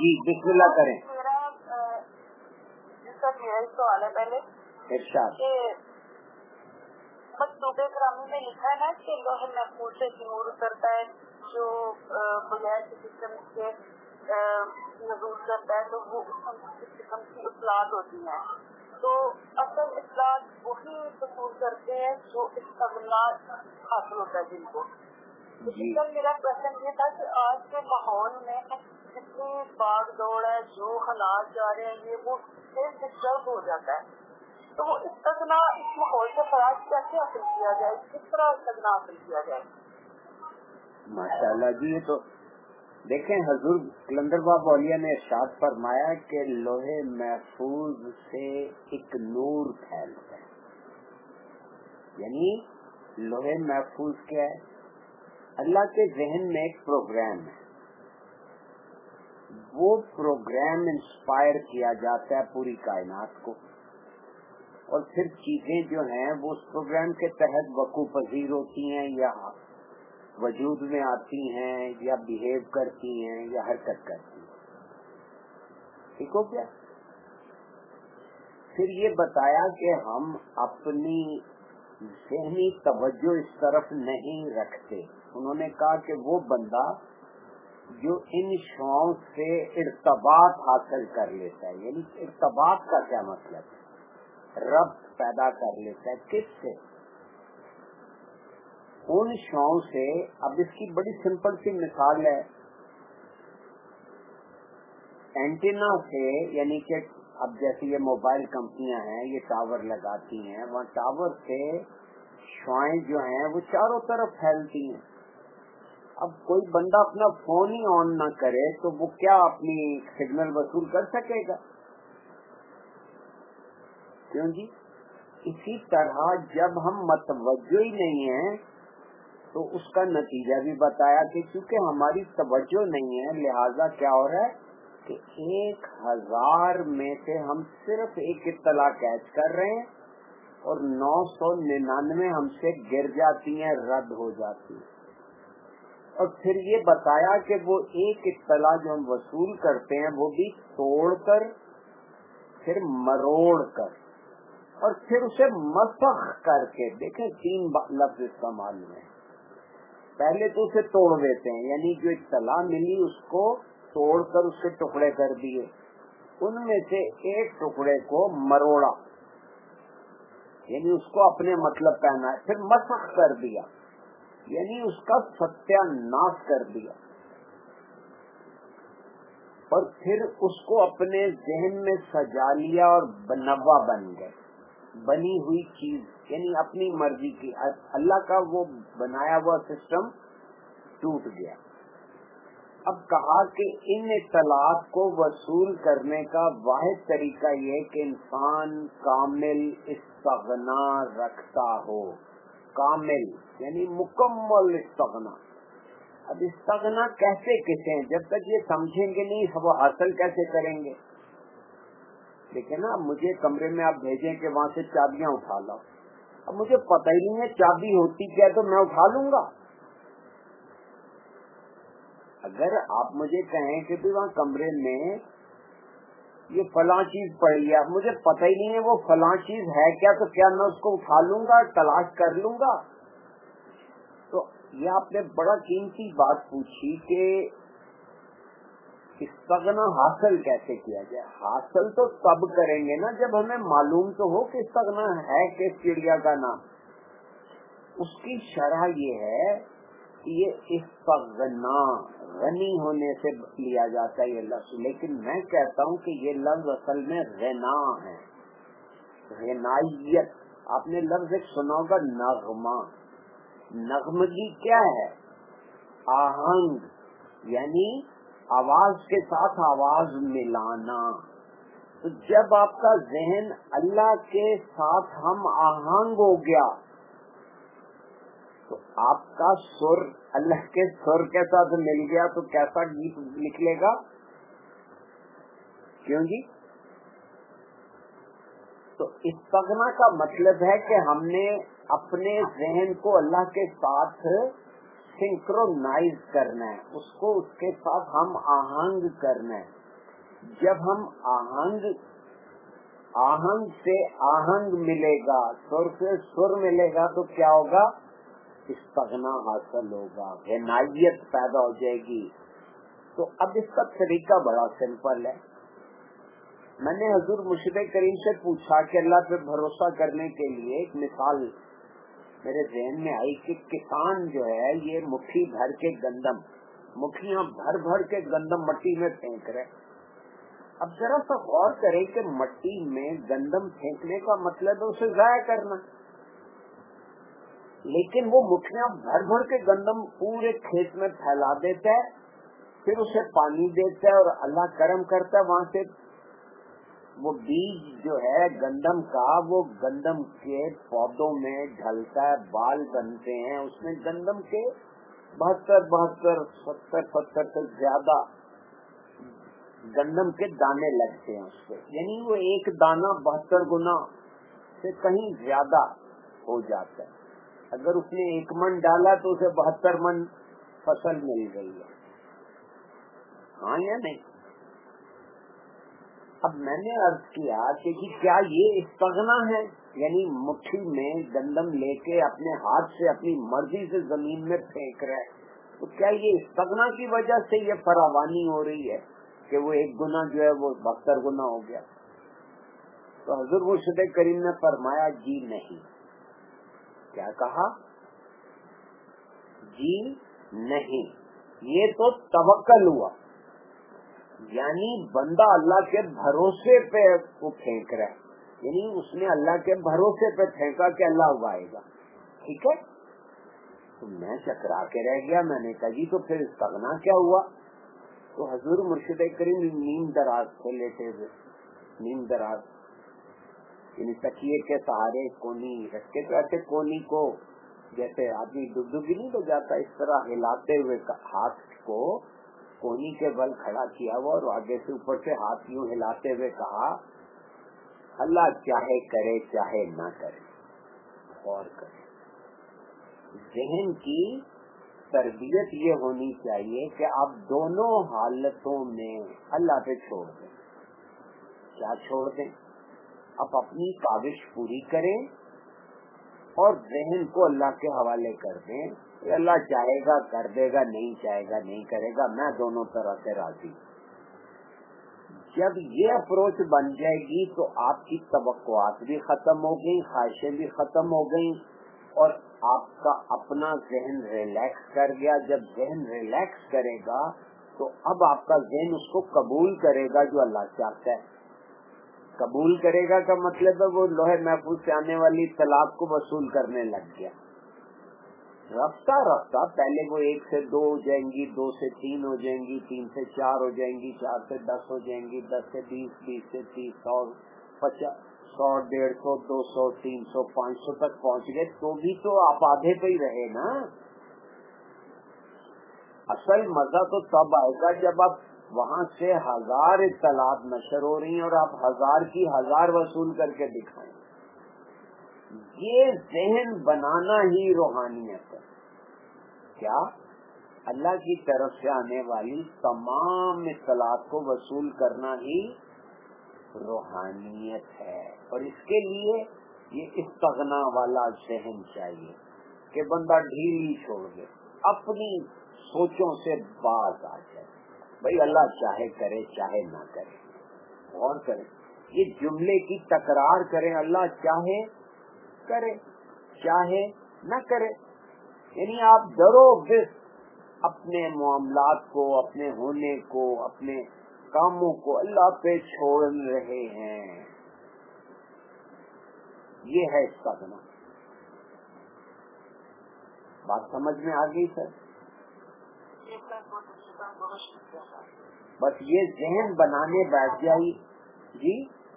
جی بسم کریں. میرا جس کا یہ سوال ہے پہلے ارشاد. مکتوب گرامی میں لکھا ہے نا کہ لوح محفوظ سے نور اترتا ہے جو بغیر کسی قسم کے نزول کرتا ہے تو وہ اس قسم کی اصلاحات ہوتی ہیں. تو اصل اصلاحات وہی حصول کرتے ہیں جو استغنا حاصل ہوتا ہے جن کو. اس کا میرا کوشچن یہ تھا کہ آج کے ماحول میں جتنی باغ دوڑ ہے جو حالات جا رہے ہیں یہ وہ ڈسٹرب ہو جاتا ہے. تو وہ استغنا اس ماحول سے فراغ کیسے حاصل کیا جائے, کس طرح استغنا حاصل کیا جائے؟ ماشاء اللہ جی. یہ تو دیکھیں حضور کلندر بابا اولیاء نے ارشاد فرمایا کہ لوح محفوظ سے ایک نور پھیلتا ہے. یعنی لوح محفوظ کیا ہے؟ اللہ کے ذہن میں ایک پروگرام ہے, وہ پروگرام انسپائر کیا جاتا ہے پوری کائنات کو, اور پھر چیزیں جو ہیں وہ اس پروگرام کے تحت وقوع پذیر ہوتی ہیں یا وجود میں آتی ہیں یا بیہیو کرتی ہیں یا حرکت کرتی ہیں. ٹھیک ہو گیا. پھر یہ بتایا کہ ہم اپنی ذہنی توجہ اس طرف نہیں رکھتے. انہوں نے کہا کہ وہ بندہ جو ان شعاؤں سے ارتباط حاصل کر لیتا ہے, یعنی ارتباط کا کیا مطلب ہے؟ ربط پیدا کر لیتا ہے. کس سے؟ ان شعاؤں سے. اب اس کی بڑی سمپل سی مثال ہے, اینٹینا سے, یعنی کہ اب جیسے یہ موبائل کمپنیاں ہیں یہ ٹاور لگاتی ہیں, وہاں ٹاور سے شعائیں جو ہیں وہ چاروں طرف پھیلتی ہیں. اب کوئی بندہ اپنا فون ہی آن نہ کرے تو وہ کیا اپنی سگنل وصول کر سکے گا؟ کیوں جی؟ اسی طرح جب ہم متوجہ ہی نہیں ہیں تو اس کا نتیجہ بھی بتایا کہ چونکہ ہماری توجہ نہیں ہے لہذا کیا ہو رہا ہے کہ 1000 میں سے ہم صرف ایک اطلاع کیچ کر رہے ہیں اور 999 ہم سے گر جاتی ہیں, رد ہو جاتی ہیں. اور پھر یہ بتایا کہ وہ ایک اطلاع جو ہم وصول کرتے ہیں وہ بھی توڑ کر, پھر مروڑ کر, اور پھر اسے مسخ کر کے. دیکھیں 3 لفظ استعمال ہوئے. پہلے تو اسے توڑ دیتے ہیں, یعنی جو اطلاع ملی اس کو توڑ کر اس کے ٹکڑے کر دیے, ان میں سے ایک ٹکڑے کو مروڑا, یعنی اس کو اپنے مطلب پہنا, پھر مسخ کر دیا, یعنی اس کا ستیہ ناش کر دیا, اور پھر اس کو اپنے ذہن میں سجا لیا اور بنوا بن گئے. بنی ہوئی چیز یعنی اپنی مرضی کی, اللہ کا وہ بنایا ہوا سسٹم ٹوٹ گیا. اب کہا کہ ان اطلاعات کو وصول کرنے کا واحد طریقہ یہ کہ انسان کامل استغنا رکھتا ہو. کامل یعنی مکمل استغنا. اب استغنا کیسے کسے ہیں؟ جب تک یہ سمجھیں گے نہیں وہ حاصل کیسے کریں گے؟ دیکھیں نا, مجھے کمرے میں آپ بھیجیں کہ وہاں سے چابیاں اٹھا لاؤ, اب مجھے پتہ ہی نہیں ہے چابی ہوتی کیا تو میں اٹھا لوں گا. اگر آپ مجھے کہیں کہ وہاں کمرے میں یہ فلاں چیز پڑی ہے, اب مجھے پتہ ہی نہیں ہے وہ فلاں چیز ہے کیا, تو کیا میں اس کو اٹھا لوں گا, تلاش کر لوں گا؟ تو یہ آپ نے بڑا قیمتی بات پوچھی کہ استغنا حاصل کیسے کیا جائے. حاصل تو تب کریں گے نا جب ہمیں معلوم تو ہو کہ استغنا ہے کس چڑیا کا نام. اس کی شرح یہ ہے کہ یہ استغنا غنی ہونے سے لیا جاتا ہے یہ لفظ, لیکن میں کہتا ہوں کہ یہ لفظ اصل میں غنا ہے, غنائیت. آپ نے لفظ ایک سنا ہوگا نغمہ. نغمگی کیا ہے؟ آہنگ, یعنی آواز کے ساتھ آواز ملانا. تو جب آپ کا ذہن اللہ کے ساتھ ہم آہنگ ہو گیا تو آپ کا سر اللہ کے سر کے ساتھ مل گیا تو کیسا گیت نکلے گا؟ کیوں جی؟ تو استغنا کا مطلب ہے کہ ہم نے اپنے ذہن کو اللہ کے ساتھ سنکرونائز کرنا ہے, اس کو اس کے ساتھ ہم آہنگ کرنا ہے. جب ہم آہنگ سے آہنگ ملے گا، سر سے سر ملے گا تو کیا ہوگا؟ استغنا حاصل ہوگا، غنائیت پیدا ہو جائے گی. تو اب اس کا طریقہ بڑا سمپل ہے. میں نے حضور مرشد کریم سے پوچھا کہ اللہ پہ بھروسہ کرنے کے لیے ایک مثال میرے ذہن میں آئی کہ کسان جو ہے یہ مٹھی بھر کے گندم، مٹھیاں بھر بھر کے گندم مٹی میں پھینک رہے. اب ذرا سا غور کریں کہ مٹی میں گندم پھینکنے کا مطلب ہے اسے ضائع کرنا، لیکن وہ مٹھیاں بھر بھر کے گندم پورے کھیت میں پھیلا دیتا ہے، پھر اسے پانی دیتا ہے اور اللہ کرم کرتا ہے، وہاں سے وہ بیج جو ہے گندم کا وہ گندم کے پودوں میں ڈھلتا ہے، بال بنتے ہیں، اس میں گندم کے 72 70 سے زیادہ گندم کے دانے لگتے ہیں اس پہ، یعنی وہ ایک دانہ 72 گنا سے کہیں زیادہ ہو جاتا ہے. اگر اس نے 1 من ڈالا تو اسے 72 من فصل مل گئی ہے. ہاں یا نہیں؟ اب میں نے عرض کیا کہ کیا یہ استغنا ہے، یعنی مٹھی میں گندم لے کے اپنے ہاتھ سے اپنی مرضی سے زمین میں پھینک رہا ہے، تو کیا یہ استغنا کی وجہ سے یہ فراوانی ہو رہی ہے کہ وہ 1 گنا جو ہے وہ 72 گنا ہو گیا؟ تو حضور مرشد کریم نے فرمایا جی نہیں. کیا کہا؟ جی نہیں، یہ تو توکل ہوا، یعنی بندہ اللہ کے بھروسے پہ وہ پھینک رہا ہے، یعنی اس نے اللہ کے بھروسے پہ پھینکا کہ اللہ اگائے گا. ٹھیک ہے، تو میں چکرا کے رہ گیا. میں نے کہا جی تو پھر استغنا کیا ہوا؟ تو حضور مرشد کریم نیم دراز تھے، لیٹے ہوئے نیم دراز، یعنی تکیے کے سہارے کونی رکھے، تو ایسے کونی کو جیسے آدمی ڈگڈگی نہیں ہو جاتا اس طرح ہلاتے ہوئے ہاتھ کو کونی کے بل کھڑا کیا ہوا، اور آگے سے اوپر سے ہاتھ یوں ہلاتے ہوئے کہا اللہ چاہے کرے چاہے نہ کرے. غور کرے، ذہن کی تربیت یہ ہونی چاہیے کہ آپ دونوں حالتوں میں اللہ پہ چھوڑ دیں. کیا چھوڑ دیں؟ آپ اپنی کاوش پوری کریں اور ذہن کو اللہ کے حوالے کر دیں کہ اللہ چاہے گا کر دے گا، نہیں چاہے گا نہیں کرے گا، میں دونوں طرح سے راضی. جب یہ اپروچ بن جائے گی تو آپ کی توقعات بھی ختم ہو گئی، خواہشیں بھی ختم ہو گئی، اور آپ کا اپنا ذہن ریلیکس کر گیا. جب ذہن ریلیکس کرے گا تو اب آپ کا ذہن اس کو قبول کرے گا جو اللہ چاہتا ہے. قبول کرے گا کا مطلب ہے وہ لوہے محفوظ سے آنے والی طلاق کو وصول کرنے لگ گیا. رفتہ رفتہ پہلے وہ 1 سے 2 ہو جائیں گی، 2 سے 3 ہو جائیں گی، 3 سے 4 ہو جائیں گی، 4 سے 10 ہو جائیں گی، 10 سے 20، 20 سے 30، 100، 50، 100، 150، 200، 300، 500 تک پہنچ گئے. تو بھی تو آپ آدھے پہ ہی رہے نا. اصل مزہ تو تب آئے گا جب آپ وہاں سے 1000 اطلاعات نشر ہو رہی ہیں اور آپ 1000 کی 1000 وصول کر کے دکھائیں. یہ ذہن بنانا ہی روحانیت ہے. کیا؟ اللہ کی طرف سے آنے والی تمام اطلاعات کو وصول کرنا ہی روحانیت ہے. اور اس کے لیے یہ استغنا والا ذہن چاہیے کہ بندہ ڈھیلی چھوڑ دے، اپنی سوچوں سے باز آ جائے. بھائی اللہ چاہے کرے چاہے نہ کرے. غور کریں، یہ جملے کی تکرار کریں، اللہ چاہے کرے چاہے نہ کرے. یعنی آپ ڈرو بس اپنے معاملات کو، اپنے ہونے کو، اپنے کاموں کو اللہ پہ چھوڑ رہے ہیں. یہ ہے استغنا. بات سمجھ میں آ گئی سر؟ بس یہ ذہن بنانے بیٹھ جائی. جی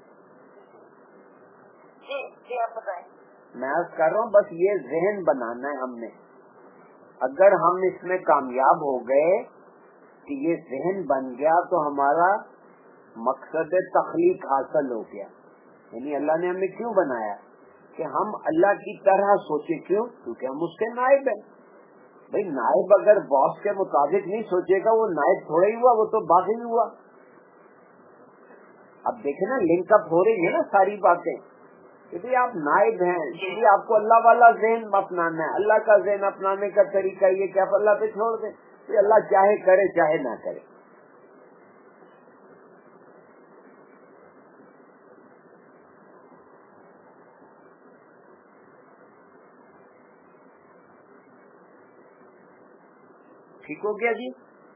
جی آپ بتائیں. میں کر رہا ہوں بس یہ ذہن بنانا ہے ہم نے. اگر ہم اس میں کامیاب ہو گئے کہ یہ ذہن بن گیا تو ہمارا مقصد تخلیق حاصل ہو گیا. یعنی اللہ نے ہمیں کیوں بنایا کہ ہم اللہ کی طرح سوچے. کیوں؟ کیونکہ ہم اس کے نائب ہیں. بھائی نائب اگر باس کے مطابق نہیں سوچے گا وہ نائب تھوڑا ہی ہوا، وہ تو باغی ہوا. अब देखे ना लिंक अप हो रही है ना सारी बातें, क्योंकि आप नाइब हैं, इसलिए आपको अल्लाह वाला ज़हन अपनाना है। अल्लाह का ज़हन अपनाने का तरीका ये कि आप अल्लाह पे छोड़ दें, तो अल्लाह चाहे करे चाहे ना करे। ठीक हो गया जी?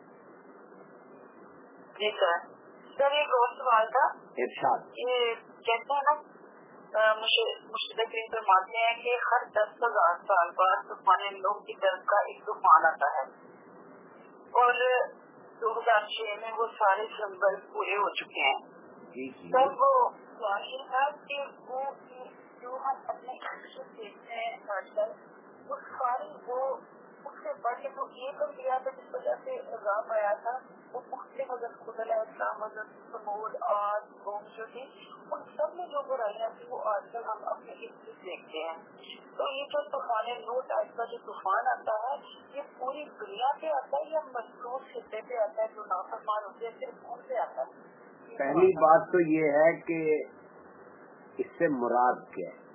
जी सर एक और सवाल था। इरशाद। ये कहते हैं ना मुर्शिद करीम फरमाते हैं कि हर 10,000 साल बाद तूफान नूह की तरफ का एक तूफान आता है, और 2006 में वो सारे सिंबल पूरे हो चुके हैं। तब वो सवाल ये था कि वो जो हम अपने एक्शन देखते हैं आजकल, वो सारी वो उससे बढ़ के तो एक अंबिया था जिस वजह से निजाम आया था, वो मुख्तलिफ हज़रत खुदा इस्लाम, हज़रत समूद, आद, कौम जो थी, उन सब में जो बुराइयां थी वो आजकल हम अपने इससे देखते हैं। तो ये जो तूफान नूह टाइप का जो तूफान आता है, ये पूरी दुनिया पे आता है या मखसूस हिस्से पे आता है जो नाफरमान होते हैं, सिर्फ कौन से आता है? पहली बात तो ये है कि इससे मुराद क्या है।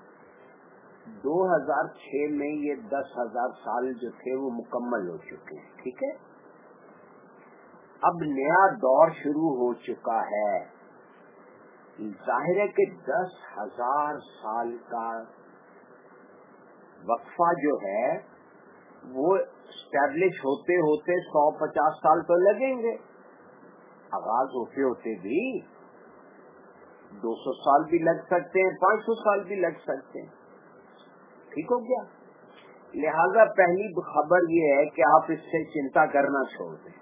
2006 में ये 10,000 साल जो थे वो मुकम्मल हो चुके हैं, ठीक है। अब नया दौर शुरू हो चुका है। जाहिर है कि 10,000 साल का वक्फा जो है वो स्टैब्लिश होते होते 150 साल तो लगेंगे, आगाज होते होते भी 200 साल भी लग सकते हैं, 500 साल भी लग सकते हैं। ठीक हो गया। लिहाजा पहली खबर ये है कि आप इससे चिंता करना छोड़ दें।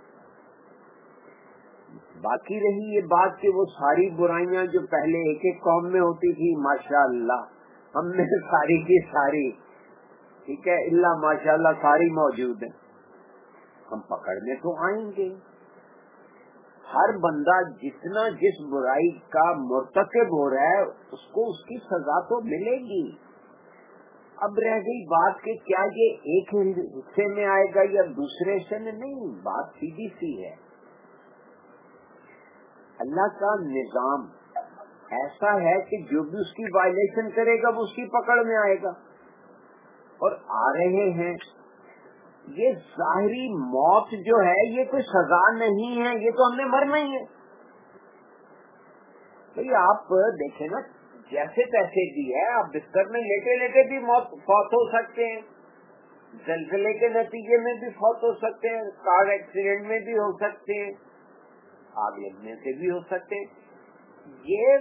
बाकी रही ये बात कि वो सारी बुराइयां जो पहले एक एक कौम में होती थी, माशाअल्लाह हमने सारी की सारी, ठीक है, इल्ला माशाअल्लाह सारी मौजूद है, हम पकड़ने तो आएंगे। हर बंदा जितना जिस बुराई का मुर्तकिब हो रहा है उसको उसकी सजा तो मिलेगी। अब रह गई बात कि क्या ये एक हिस्से में आएगा या दूसरे हिस्से में, नहीं, बात सीधी सी है। अल्लाह का निजाम ऐसा है कि जो भी उसकी वायलेशन करेगा वो उसकी पकड़ में आएगा। और आ रहे हैं, ये जाहिरी मौत जो है ये कोई सजा नहीं है, ये तो हमने मरना ही है। तो ये आप देखें ना, जैसे तैसे भी है, आप बिस्तर में लेटे लेटे भी फौत हो सकते हैं, जलजले के नतीजे में भी फौत हो सकते हैं, कार एक्सीडेंट में भी हो सकते हैं, आग लगने से भी हो सकते हैं। ये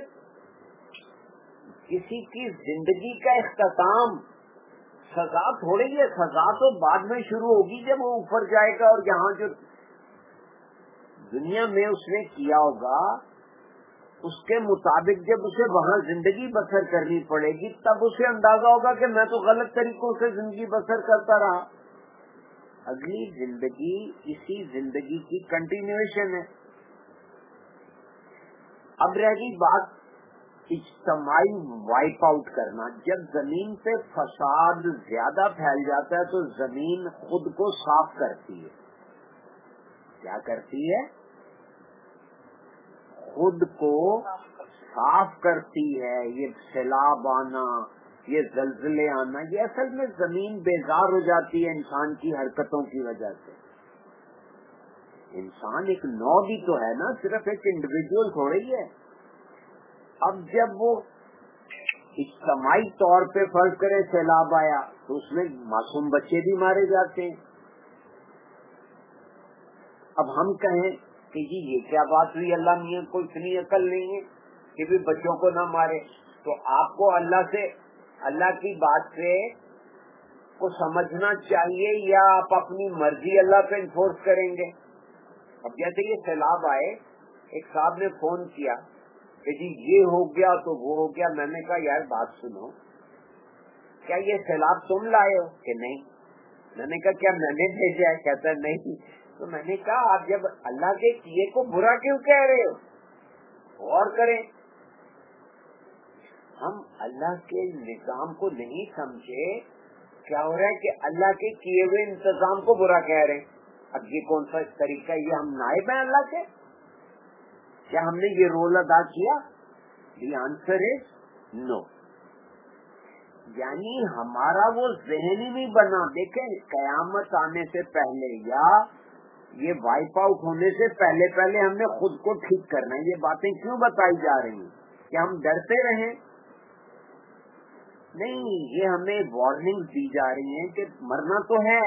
किसी की जिंदगी का इख्तिताम, सजा थोड़ी है, सजा तो बाद में शुरू होगी जब वो ऊपर जाएगा, और यहाँ जो दुनिया में उसने किया होगा उसके मुताबिक जब उसे वहाँ जिंदगी बसर करनी पड़ेगी तब उसे अंदाजा होगा कि मैं तो गलत तरीकों से जिंदगी बसर करता रहा। अगली जिंदगी इसी जिंदगी की कंटिन्यूएशन है। अब रह गई बात इज्तमाई वाइप आउट करना। जब जमीन पे फसाद ज्यादा फैल जाता है तो जमीन खुद को साफ करती है। क्या करती है? खुद को साफ करती है। ये सैलाब आना, ये जलजले आना, ये असल में जमीन बेजार हो जाती है इंसान की हरकतों की वजह से। इंसान एक नौ भी तो है ना, सिर्फ एक इंडिविजुअल थोड़ी है। अब जब वो इज्तमाई तौर पे फर्ज करे सैलाब आया तो उसमें मासूम बच्चे भी मारे जाते हैं। अब हम कहें कि जी ये क्या बात हुई, अल्लाह मियां को इतनी अकल नहीं है कि भी बच्चों को ना मारे, तो आपको अल्लाह से, अल्लाह की बात से को समझना चाहिए या आप अपनी मर्जी अल्लाह पे इन्फोर्स करेंगे? अब जैसे ये सैलाब आए, एक साहब ने फोन किया कि जी ये हो गया तो वो हो गया। मैंने कहा यार बात सुनो, क्या ये सैलाब तुम लाए हो कि नहीं? मैंने कहा क्या मैंने भेजा है? कहता नहीं। तो मैंने कहा आप जब अल्लाह के किए को बुरा क्यों कह रहे हो? और करें। हम अल्लाह के निजाम को नहीं समझे, क्या हो रहा है कि अल्लाह के किए हुए इंतजाम को बुरा कह रहे हैं। अब ये कौन सा तरीका है? ये हम नाइब हैं अल्लाह के? क्या हमने ये रोल अदा किया? The answer is no. यानी हमारा वो ज़हन ही नहीं बना। देखें, कयामत आने से पहले या ये वाइप आउट होने से पहले पहले हमने खुद को ठीक करना है। ये बातें क्यों बताई जा रही हैं? क्या हम डरते रहें? नहीं, ये हमें वार्निंग दी जा रही है कि मरना तो है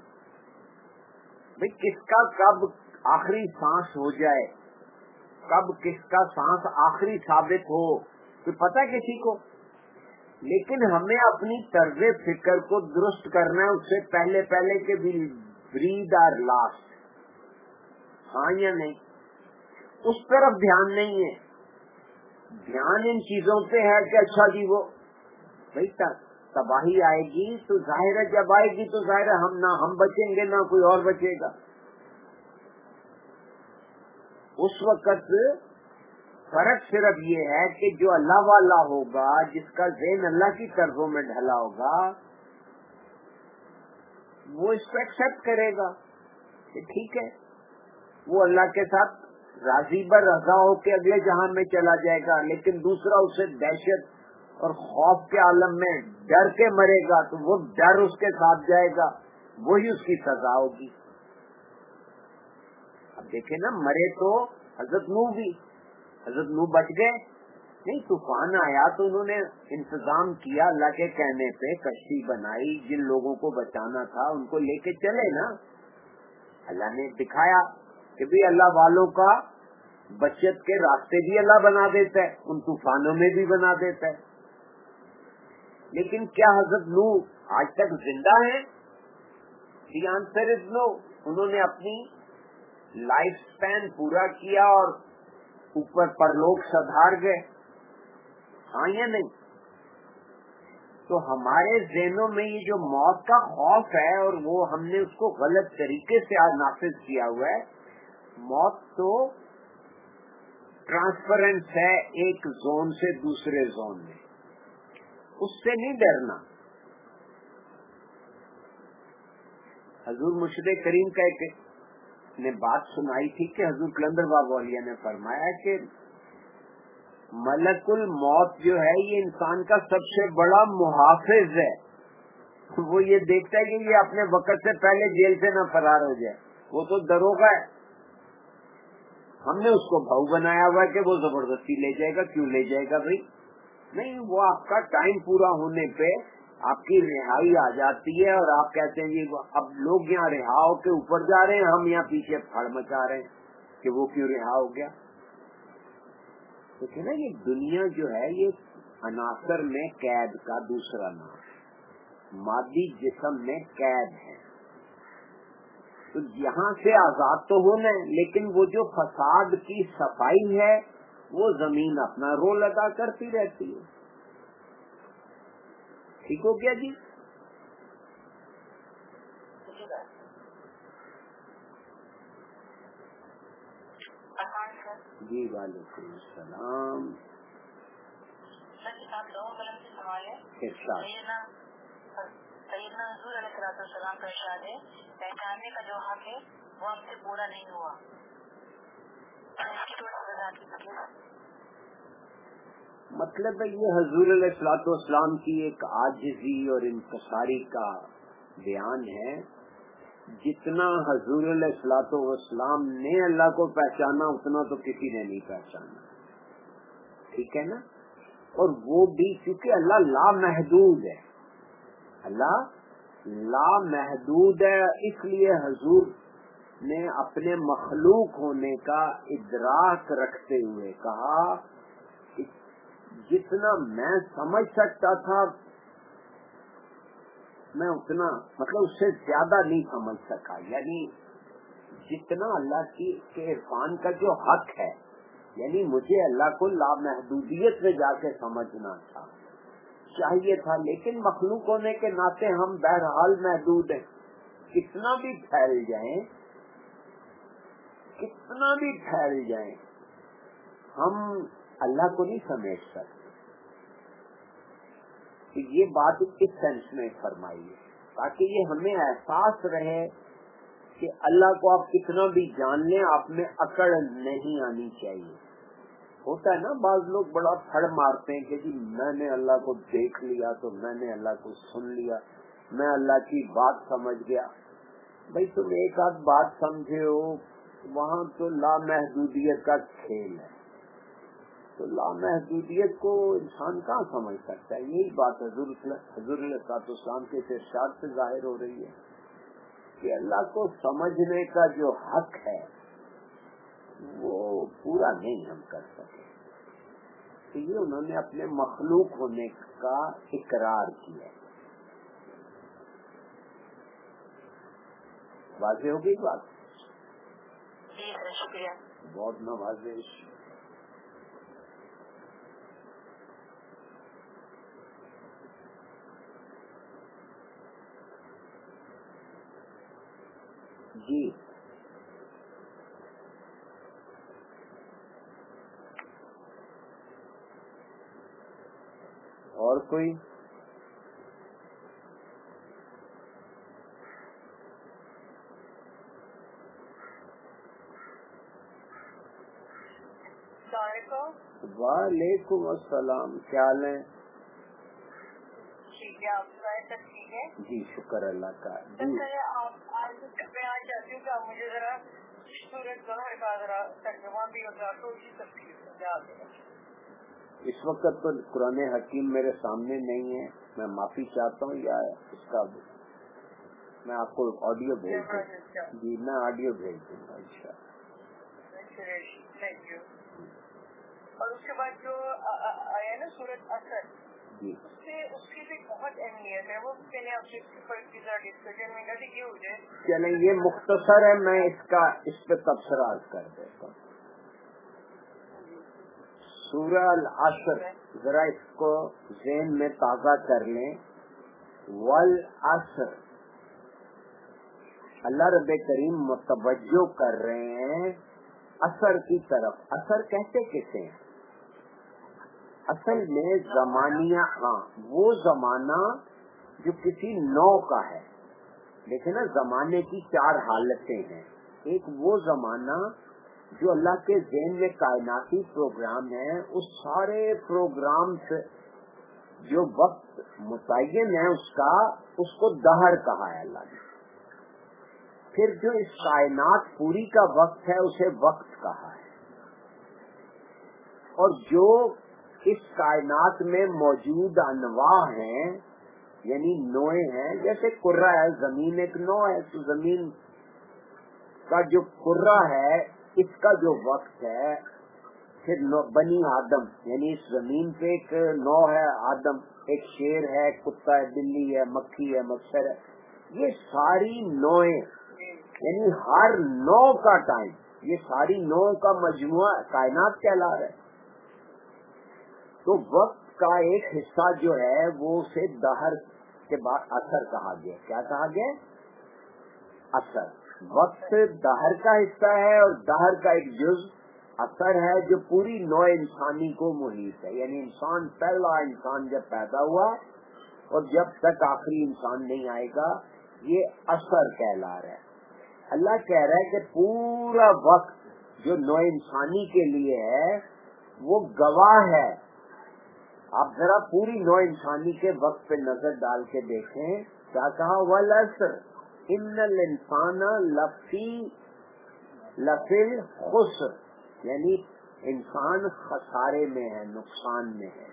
भाई। किसका कब आखिरी सांस हो जाए, कब किसका सांस आखिरी साबित हो तो पता किसी को। लेकिन हमें अपनी तर्ज फिक्र को दुरुस्त करना है उससे पहले पहले के ब्रीद आर लास्ट, हाँ या नहीं। उस तरफ ध्यान नहीं है, ध्यान इन चीजों पे है कि अच्छा जी वो भाई तबाही आएगी तो जाहिर है, जब आएगी तो जाहिर है हम बचेंगे ना कोई और बचेगा। उस वक्त फर्क सिर्फ ये है कि जो अल्लाह वाला होगा, जिसका ज़हन अल्लाह की तरफों में ढला होगा, वो इसको एक्सेप्ट करेगा कि ठीक है, वो अल्लाह के साथ राजी बर रजा हो के अगले जहान में चला जाएगा। लेकिन दूसरा उसे दहशत और खौफ के आलम में डर के मरेगा तो वो डर उसके साथ जाएगा, वही उसकी सजा होगी। अब देखे ना, मरे तो हजरत नूह बच गए नहीं। तूफान आया तो उन्होंने इंतजाम किया, अल्लाह के कहने पे कश्ती बनाई, जिन लोगों को बचाना था उनको लेके चले ना। अल्लाह ने दिखाया कि भी अल्लाह वालों का बचत के रास्ते भी अल्लाह बना देता है, उन तूफानों में भी बना देता है। लेकिन क्या हजरत नूह आज तक जिंदा है? The answer is no. उन्होंने अपनी लाइफ स्पैन पूरा किया और ऊपर परलोक सधार गए, हाँ या नहीं। तो हमारे ज़हनों में ये जो मौत का खौफ है और वो हमने उसको गलत तरीके से आज नाफिज किया हुआ है। मौत तो ट्रांसफरेंस है एक जोन से दूसरे जोन में, उससे नहीं डरना। हजूर मुर्शिद करीम का एक ने बात सुनाई थी कि हजूर कलंदर बाबा ने फरमाया कि मलकुल मौत जो है ये इंसान का सबसे बड़ा मुहाफिज है। वो ये देखता है कि ये अपने वक्त से पहले जेल से न फरार हो जाए। वो तो दरोगा है, हमने उसको भाऊ बनाया हुआ है कि वो जबरदस्ती ले जाएगा। क्यों ले जाएगा भाई? नहीं, वो आपका टाइम पूरा होने पे आपकी रिहाई आ जाती है और आप कहते हैं जी अब लोग यहाँ रिहा के ऊपर जा रहे हैं, हम यहाँ पीछे फड़ मचा रहे हैं कि वो क्यों रिहा हो गया। तो ना ये दुनिया जो है ये अनासर में कैद का दूसरा नाम, मादी जिस्म में कैद है। तो यहाँ से आजाद तो होना है, लेकिन वो जो फसाद की सफाई है वो जमीन अपना रोल अदा करती रहती है। ठीक हो गया जी? जी वालेकुम सलाम। आप लोगों का सवाल है, सैयदना हुजूर अलैहिस्सलाम का इरशाद है, पहचानने का जो हक है वो हमसे पूरा नहीं हुआ। मतलब है ये हजूर अलैहिस्सलाम की एक आजिज़ी और इंकसारी का बयान है। जितना हजूर अलैहिस्सलाम ने अल्लाह को पहचाना उतना तो किसी ने नहीं पहचाना, ठीक है ना। और वो भी क्योंकि अल्लाह लामहदूद है, अल्लाह लामहदूद है, इसलिए हजूर ने अपने मखलूक होने का इदराक रखते हुए कहा कि जितना मैं समझ सकता था मैं उतना, मतलब उससे ज्यादा नहीं समझ सका। यानी जितना अल्लाह के इरफान का जो हक है, यानी मुझे अल्लाह को लामहदूदियत में जाके समझना था, चाहिए था। लेकिन मखलूक होने के नाते हम बहरहाल महदूद हैं। कितना भी फैल जाएं, हम अल्लाह को नहीं समझ सकते। तो ये बात इस सेंस में फरमाई है ताकि ये हमें एहसास रहे कि अल्लाह को आप कितना भी जान लें, आप में अकड़ नहीं आनी चाहिए। ہوتا ہے نا بعض لوگ بڑا پھڑ مارتے ہیں کہ جی میں نے اللہ کو دیکھ لیا تو میں نے اللہ کو سن لیا، میں اللہ کی بات سمجھ گیا. بھائی تم ایک آدھ بات سمجھے ہو، وہاں تو لامحدودیت کا کھیل ہے. تو لامحدودیت کو انسان کہاں سمجھ سکتا ہے؟ یہی بات حضور علیہ السلام کے ارشاد سے ظاہر ہو رہی ہے کہ اللہ کو سمجھنے کا جو حق ہے وہ پورا نہیں ہم کر سکے. تو یہ انہوں نے اپنے مخلوق ہونے کا اقرار کیا. واضح ہو گئی بات؟ جی سر شکریہ. بہت نوازش. جی اور کوئی؟ وعلیکم السلام، کیا حال ہے؟ ٹھیک ہے، آپ سب ٹھیک ہے؟ جی شکر اللہ کا. میں آج چاہتی ہوں کہ آپ مجھے ذرا سورج بہر کا ذرا ترجمہ بھی ہوگا تو اسی تفصیل سمجھا دیں. اس وقت تو قرآن حکیم میرے سامنے نہیں ہے، میں معافی چاہتا ہوں، یا اس کا میں آپ کو آڈیو بھیج دوں. جی میں آڈیو بھیج دوں گا انشاءاللہ. Thank you. اور اس کے بعد جو آیا نا سورج اثر، جی اس کی بھی بہت اہمیت ہے. وہ میں نے آپ سے ڈسکشن میں کہا کہ ہو جائے. چلیں یہ مختصر ہے، میں اس پہ تبصرہ کر دیتا ہوں. سورہ العصر ذرا اس کو ذہن میں تازہ کر لیں. والعصر، اللہ رب کریم متوجہ کر رہے ہیں اثر کی طرف. اثر کہتے کسے ہیں؟ اصل میں زمانیہ، ہاں وہ زمانہ جو کسی نو کا ہے. دیکھیں نا زمانے کی چار حالتیں ہیں. ایک وہ زمانہ جو اللہ کے ذہن میں کائناتی پروگرام ہے، اس سارے پروگرام سے جو وقت متعین ہے اس کو دہر کہا ہے اللہ نے. پھر جو اس کائنات پوری کا وقت ہے اسے وقت کہا ہے. اور جو اس کائنات میں موجود انواع ہیں یعنی نوعیں ہیں، جیسے کرہ ہے، زمین ایک نوع ہے، تو زمین کا جو کرہ ہے اس کا جو وقت ہے. پھر بنی آدم یعنی اس زمین پہ ایک نوع ہے آدم، ایک شیر ہے، کتا ہے، بلی ہے، مکھی ہے، مچھر ہے. یہ ساری نوعیں یعنی ہر نوع کا ٹائم، یہ ساری نوع کا مجموعہ کائنات کہلا رہا ہے. تو وقت کا ایک حصہ جو ہے وہ اسے دہر کے بعد اثر کہا گیا. کیا کہا گیا؟ اثر. وقت دہر کا حصہ ہے اور دہر کا ایک جز اثر ہے جو پوری نوع انسانی کو محیط ہے. یعنی انسان، پہلا انسان جب پیدا ہوا اور جب تک آخری انسان نہیں آئے گا، یہ اثر کہلا رہا ہے. اللہ کہہ رہا ہے کہ پورا وقت جو نوع انسانی کے لیے ہے وہ گواہ ہے. آپ ذرا پوری نوع انسانی کے وقت پہ نظر ڈال کے دیکھیں. کیا کہا؟ والعصر ان الانسان لفی الخسر، یعنی انسان خسارے میں ہے، نقصان میں ہے.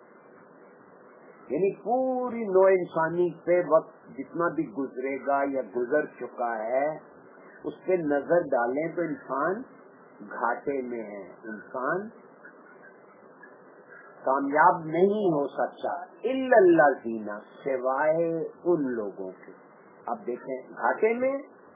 یعنی پوری نوع انسانی پہ وقت جتنا بھی گزرے گا یا گزر چکا ہے اس پہ نظر ڈالیں تو انسان گھاٹے میں ہے، انسان کامیاب نہیں ہو سکتا. الا الذین، سوائے ان لوگوں کے. اب دیکھیں گھاٹے میں،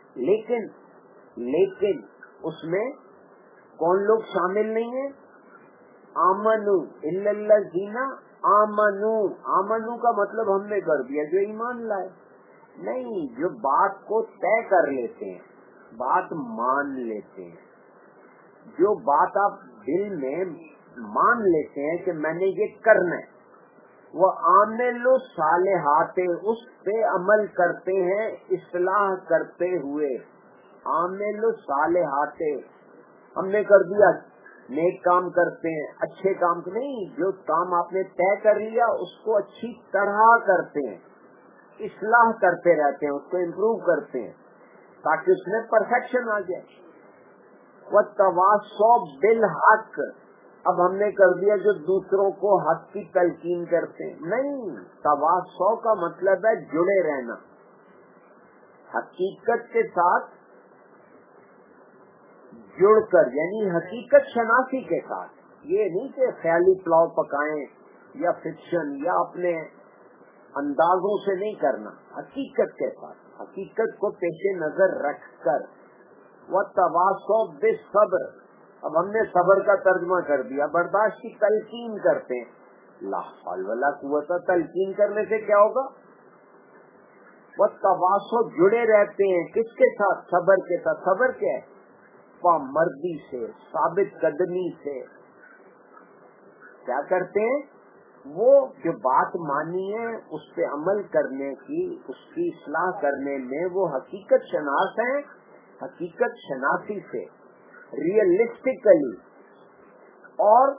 لیکن اس میں کون لوگ شامل نہیں ہیں؟ آمنو. الا الذین آمنو کا مطلب ہم نے کر دیا جو ایمان لائے. نہیں، جو بات کو طے کر لیتے ہیں، بات مان لیتے ہیں. جو بات آپ دل میں مان لیتے ہیں کہ میں نے یہ کرنا ہے، وہ عامل صالحات، اس پہ عمل کرتے ہیں اصلاح کرتے ہوئے. عامل صالحات، ہم نے کر دیا نیک کام کرتے ہیں، اچھے کام نہیں، جو کام آپ نے طے کر لیا اس کو اچھی طرح کرتے ہیں، اصلاح کرتے رہتے ہیں، اس کو امپروو کرتے ہیں تاکہ اس میں پرفیکشن آ جائے۔ وَالتَّوَاصَوْا بِالْحَقِّ، اب ہم نے کر دیا جو دوسروں کو حق کی تلقین کرتے ہیں، نہیں، تواصو کا مطلب ہے جڑے رہنا، حقیقت کے ساتھ جڑ کر، یعنی حقیقت شناسی کے ساتھ، یہ نہیں کہ خیالی پلاؤ پکائیں یا فکشن یا اپنے اندازوں سے نہیں کرنا، حقیقت کے ساتھ، حقیقت کو پیش نظر رکھ کر۔ وَالتَّوَاصَوْا بِالصَّبْرِ، اب ہم نے صبر کا ترجمہ کر دیا، برداشت کی تلقین کرتے ہیں، لا حول ولا قوت، تلقین کرنے سے کیا ہوگا؟ وَالتَّوَاصَوْا جڑے رہتے ہیں، کس کے ساتھ؟ صبر کے ساتھ۔ صبر کیا ہے؟ مردی سے، ثابت قدمی سے، کیا کرتے ہیں؟ وہ جو بات مانی ہے اس پہ عمل کرنے کی، اس کی اصلاح کرنے میں وہ حقیقت شناس ہیں، حقیقت شناسی سے، ریئلسٹیکلی اور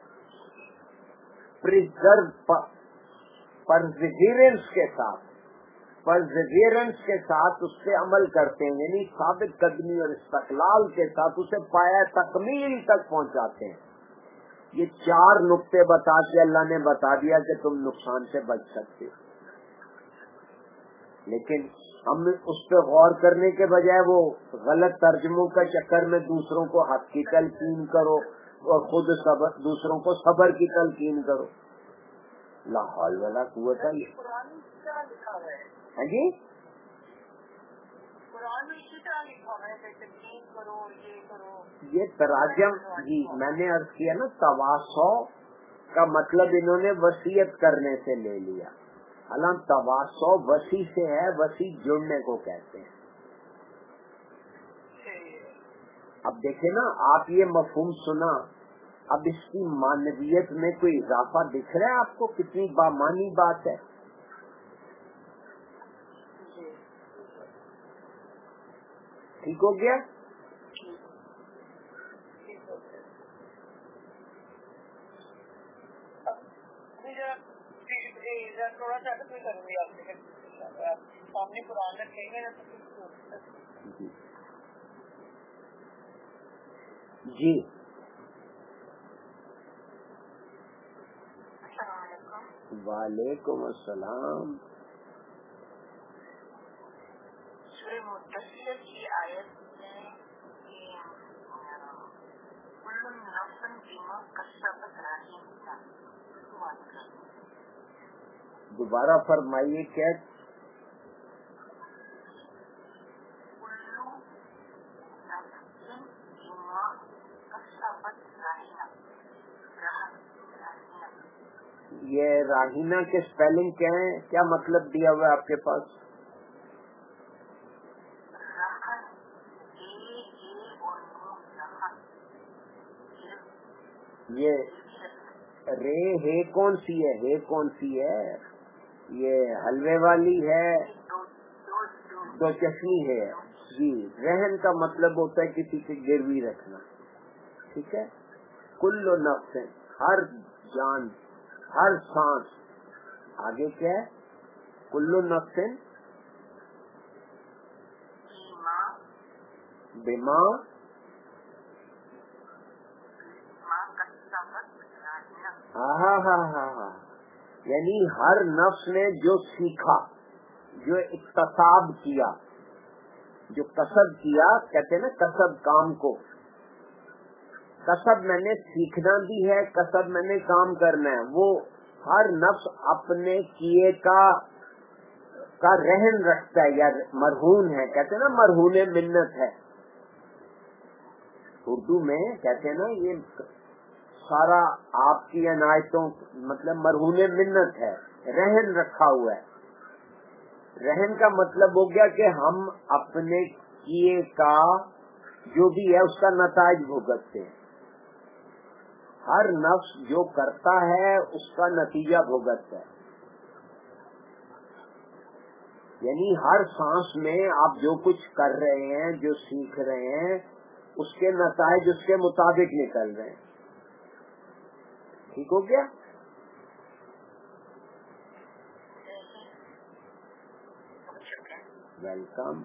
پرزیورنس کے ساتھ اس پہ عمل کرتے ہیں، یعنی ثابت قدمی اور استقلال کے ساتھ اسے پایا تکمیل تک پہنچاتے ہیں۔ یہ 4 نقطے بتا کے اللہ نے بتا دیا کہ تم نقصان سے بچ سکتے ہو، لیکن ہم اس پہ غور کرنے کے بجائے وہ غلط ترجموں کا چکر میں دوسروں کو حق کی تلقین کرو اور خود دوسروں کو صبر کی تلقین کرو، لا حول ولا قوت الا باللہ۔ ہاں جی، یہ تراجم جی میں نے عرض کیا نا، تواصو کا مطلب انہوں نے وصیت کرنے سے لے لیا، حالانکہ تواصو وصی سے ہے، وصی جڑنے کو کہتے ہیں۔ اب دیکھیں نا، آپ یہ مفہوم سنا، اب اس کی معنویت میں کوئی اضافہ دکھ رہا ہے آپ کو؟ کتنی بامانی بات ہے۔ ٹھیک ہو گیا؟ تھوڑا سا کوئی کروں گی آپ سے سامنے قرآن رکھیں گے جی وعلیکم السلام۔ سورہ مدثر کی آیت میں کل نفس بما کسبت رہینہ، دوبارہ فرمائیے کیا؟ یہ راہینہ کے سپیلنگ کیا ہیں؟ کیا مطلب دیا ہوا ہے آپ کے پاس؟ یہ رے ہے کون سی ہے؟ ہے کون سی ہے؟ یہ حلوے والی ہے، دو چشمی ہے جی۔ رہن کا مطلب ہوتا ہے کسی کی گروی رکھنا، ٹھیک ہے۔ کل نفس، ہر جان، ہر سانس، آگے کیا ہے؟ کل نفس بما ہاں، یعنی ہر نفس نے جو سیکھا، جو اکتساب کیا، جو کسب کیا، کہتے ہیں نا کسب کام کو، کسب میں نے سیکھنا بھی ہے، کسب میں نے کام کرنا ہے، وہ ہر نفس اپنے کیے کا رہن رکھتا ہے یا مرہون ہے، کہتے ہیں نا مرہون منت ہے، اردو میں کہتے ہیں نا یہ سارا آپ کی عنایتوں مطلب مرہون منت ہے، رہن رکھا ہوا ہے۔ رہن کا مطلب ہو گیا کہ ہم اپنے کیے کا جو بھی ہے اس کا نتائج بھگتتے ہیں، ہر نفس جو کرتا ہے اس کا نتیجہ بھگتتا ہے، یعنی ہر سانس میں آپ جو کچھ کر رہے ہیں، جو سیکھ رہے ہیں، اس کے نتائج اس کے مطابق نکل رہے ہیں. ٹھیک ہو گیا؟ ویلکم.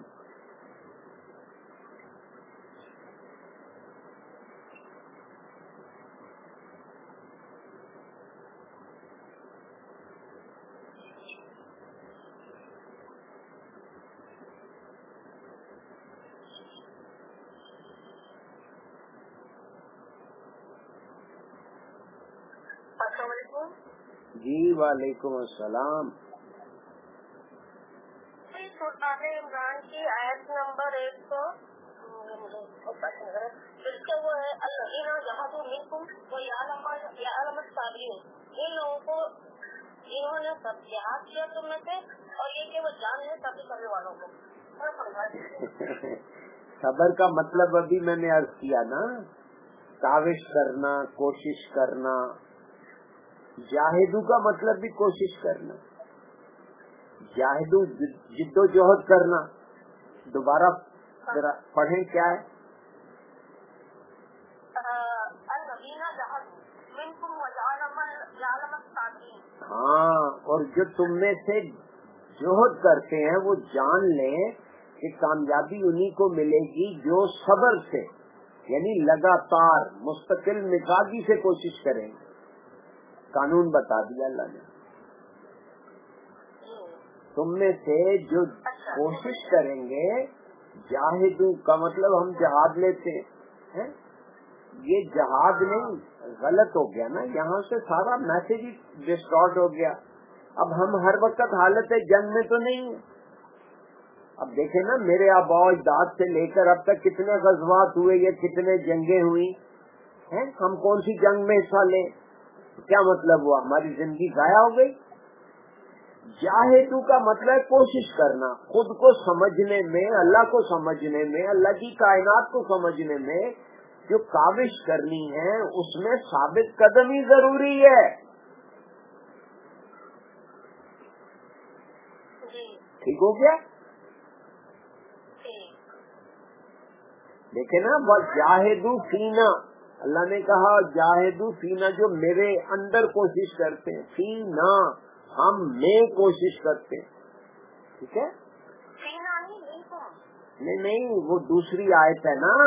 جی وعلیکم السلام. سلطان عمران کی آیت نمبر 100 وہ ہے الذین جاہدوا منکم ویعلم الصابرین. ان لوگوں کو جنہوں نے سب جہاد کیا تم میں سے اور یہ کہ وہ جان لیں صبر کرنے والوں کو. صبر کا مطلب ابھی میں نے عرض کیا نا، کاوش کرنا، کوشش کرنا. جاہدو کا مطلب بھی کوشش کرنا، جاہدو جد و جہد کرنا. دوبارہ پڑھیں کیا ہے؟ ہاں، اور جو تم میں سے جہد کرتے ہیں وہ جان لیں کہ کامیابی انہی کو ملے گی جو صبر سے، یعنی لگاتار مستقل مزاجی سے کوشش کریں گے. قانون بتا دیا اللہ نے. تم میں سے جو کوشش کریں گے، جاہدو کا مطلب ہم جہاد لیتے ہیں، یہ جہاد نہیں، غلط ہو گیا نا. یہاں سے سارا میسج ہی ڈسٹارٹ ہو گیا. اب ہم ہر وقت حالت جنگ میں تو نہیں. اب دیکھیں نا، میرے آباء و اجداد سے لے کر اب تک کتنے غزوات ہوئے یا کتنے جنگیں ہوئی ہیں. ہم کون سی جنگ میں حصہ لیں؟ کیا مطلب ہوا؟ ہماری زندگی ضائع ہو گئی. جاہدو کا مطلب کوشش کرنا، خود کو سمجھنے میں، اللہ کو سمجھنے میں، اللہ کی کائنات کو سمجھنے میں جو کاوش کرنی ہے اس میں ثابت قدمی ضروری ہے. ٹھیک ہو گیا؟ دیکھیں نا، جاہدو فینا، اللہ نے کہا جاہدو فینا، جو میرے اندر کوشش کرتے ہیں. فینا، ہم میں کوشش کرتے ہیں. ٹھیک ہے؟ نہیں، وہ دوسری آیت ہے نا.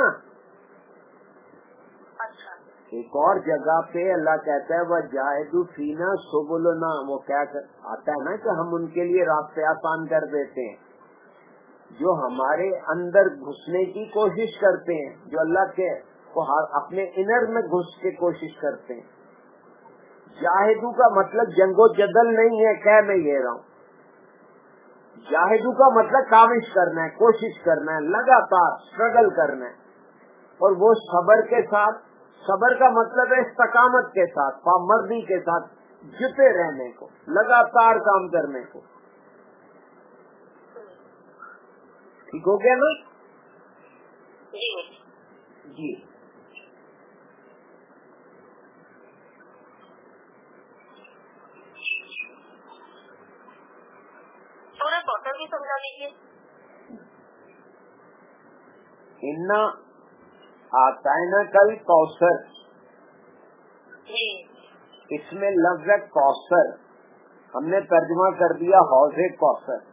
ایک اور جگہ پہ اللہ کہتا ہے وہ جاہدو فینا سبلنا. وہ کیا آتا ہے نا کہ ہم ان کے لیے راستے آسان کر دیتے ہیں. جو ہمارے اندر گھسنے کی کوشش کرتے ہیں، جو اللہ کے کو اپنے انر میں گھس کے کوشش کرتے ہیں. جاہدو کا مطلب جنگ و جدل نہیں ہے، کہہ میں یہ رہا ہوں. جاہدو کا مطلب کاوش کرنا ہے، کوشش کرنا ہے، لگاتار اسٹرگل کرنا ہے. اور وہ صبر کے ساتھ، صبر کا مطلب ہے استقامت کے ساتھ، پامردی کے ساتھ جتے رہنے کو، لگاتار کام کرنے کو. ٹھیک ہو گیا نا؟ جی بھی سمجھا لیجیے. انا آتینا کل کوثر، اس میں لفظ ہے کوثر، ہم نے ترجمہ کر دیا حوض کوثر.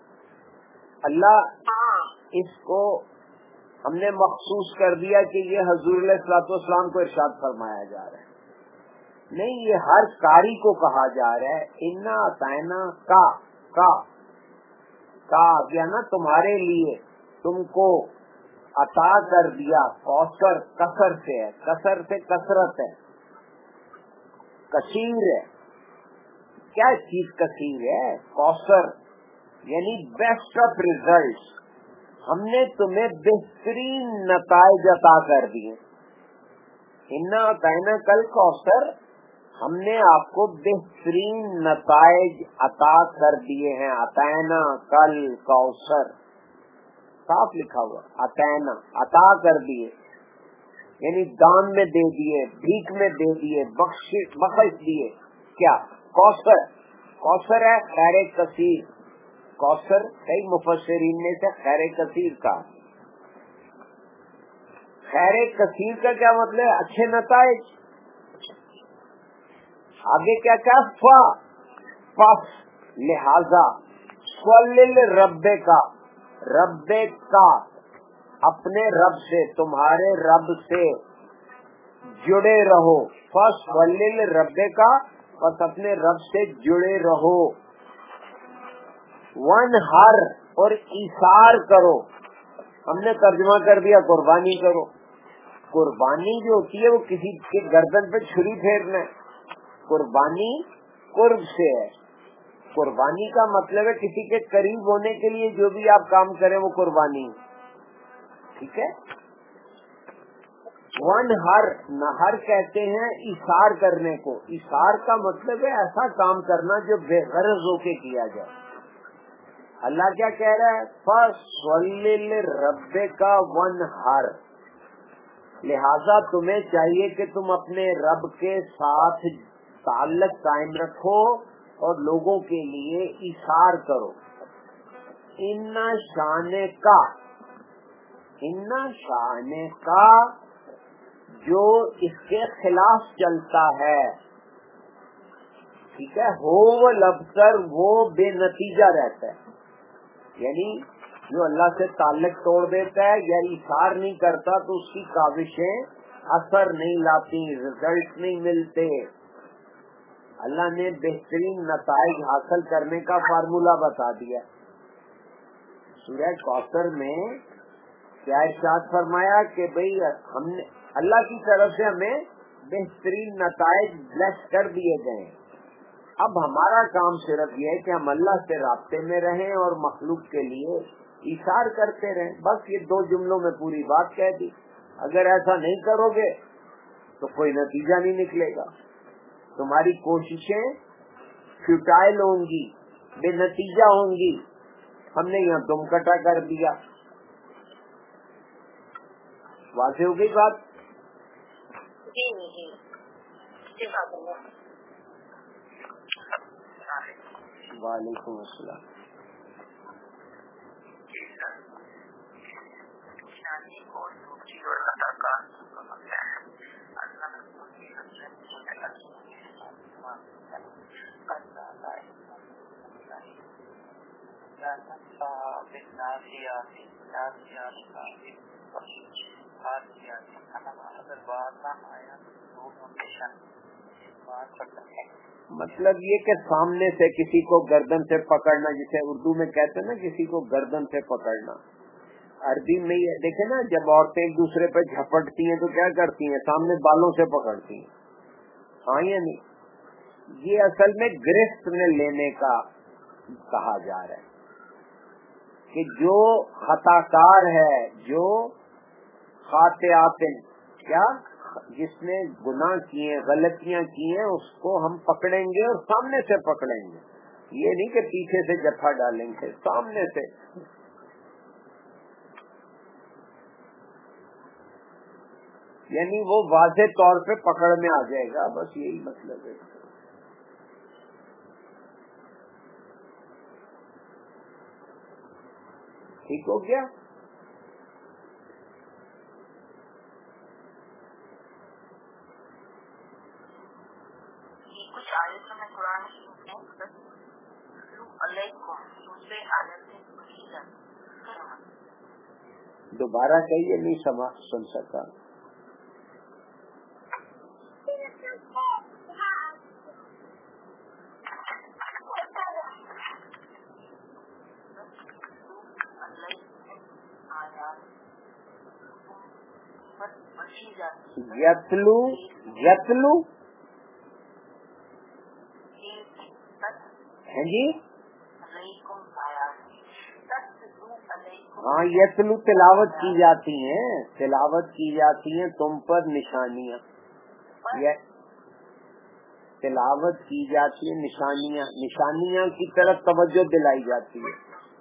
اللہ اس کو ہم نے مخصوص کر دیا کہ یہ حضور علیہ الصلوۃ والسلام کو ارشاد فرمایا جا رہا ہے. نہیں، یہ ہر قاری کو کہا جا رہا ہے. انا آتینا کا گیا نا، تمہارے لیے، تم کو عطا کر دیا. کوثر کثر سے ہے، کثر سے کثرت ہے، کثیر ہے. کیا چیز کثیر ہے؟ کوثر یعنی بیسٹ آف ریزلٹ. ہم نے تمہیں بہترین نتائج عطا کر دیے. انا آتینا کل کوثر، ہم نے آپ کو بہترین نتائج عطا کر دیے ہیں. آتینا کل کوثر، صاف لکھا ہوا، آتینا، عطا کر دیے یعنی دان میں دے دیے، بھیک میں دے دیے، بخش دیے. کیا کوثر؟ کوثر ہے خیر کثیر. کوثر کئی مفسرین نے سے خیر کثیر کا. خیر کثیر کا کیا مطلب ہے؟ اچھے نتائج. آگے کیا کہا؟ پس لہذا صلی رب کا، رب کا اپنے رب سے، تمہارے رب سے جڑے رہو. فس ولیل رب کا، بس اپنے رب سے جڑے رہو. ون ہر، اور ایثار کرو. ہم نے ترجمہ کر دیا قربانی کرو. قربانی جو ہوتی ہے وہ کسی کے گردن پہ چھری پھیرنا ہے. قربانی قرب سے ہے. قربانی کا مطلب ہے کسی کے قریب ہونے کے لیے جو بھی آپ کام کریں وہ قربانی. ٹھیک ہے. ون ہر، نہر کہتے ہیں ایثار کرنے کو. ایثار کا مطلب ہے ایسا کام کرنا جو بے غرض ہو کے کیا جائے. اللہ کیا کہہ رہا ہے؟ فَصَلِّ لِرَبِّكَ وَانْحَرْ، لہذا تمہیں چاہیے کہ تم اپنے رب کے ساتھ تعلق قائم رکھو اور لوگوں کے لیے ایثار کرو. ان شان کا جو اس کے خلاف چلتا ہے، ٹھیک ہے، ہو وہ لب کر وہ بے نتیجہ رہتا ہے. یعنی جو اللہ سے تعلق توڑ دیتا ہے یا ایثار نہیں کرتا تو اس کی کاوشیں اثر نہیں لاتی، رزلٹ نہیں ملتے. اللہ نے بہترین نتائج حاصل کرنے کا فارمولہ بتا دیا. سورہ کوثر میں کیا ارشاد فرمایا کہ بھئی ہم نے اللہ کی طرف سے ہمیں بہترین نتائج بلیس کر دیے گئے. اب ہمارا کام صرف یہ ہے کہ ہم اللہ سے رابطے میں رہیں اور مخلوق کے لیے ایثار کرتے رہیں. بس یہ 2 جملوں میں پوری بات کہہ دی. اگر ایسا نہیں کرو گے تو کوئی نتیجہ نہیں نکلے گا. تمہاری کوششیں فیوٹائل ہوں گی، بے نتیجہ ہوں گی. ہم نے یہاں دم کٹا کر دیا. واضح ہو گئی بات؟ وعلیکم السلام. مطلب یہ کہ سامنے سے کسی کو گردن سے پکڑنا، جسے اردو میں کہتے ہیں نا کسی کو گردن سے پکڑنا. عربی میں یہ دیکھیں نا، جب عورتیں ایک دوسرے پہ جھپٹتی ہیں تو کیا کرتی ہیں؟ سامنے بالوں سے پکڑتی ہیں. ہاں یا نہیں؟ یہ اصل میں گرفت میں لینے کا کہا جا رہا ہے کہ جو خطا کار ہے، جو خاطئات، کیا جس نے گناہ کیے، غلطیاں کی ہیں، اس کو ہم پکڑیں گے اور سامنے سے پکڑیں گے. یہ نہیں کہ پیچھے سے جفا ڈالیں گے، سامنے سے. یعنی وہ واضح طور پہ پکڑ میں آ جائے گا. بس یہی مطلب ہے. ٹھیک ہو گیا؟ کچھ آیتوں میں قرآن دوبارہ کہیے، نہیں سن سکا. یتلو ہیں جی. ہاں، یتلو تلاوت کی جاتی ہیں، تلاوت کی جاتی ہیں تم پر نشانیاں. تلاوت کی جاتی ہیں نشانیاں کی طرف توجہ دلائی جاتی ہے.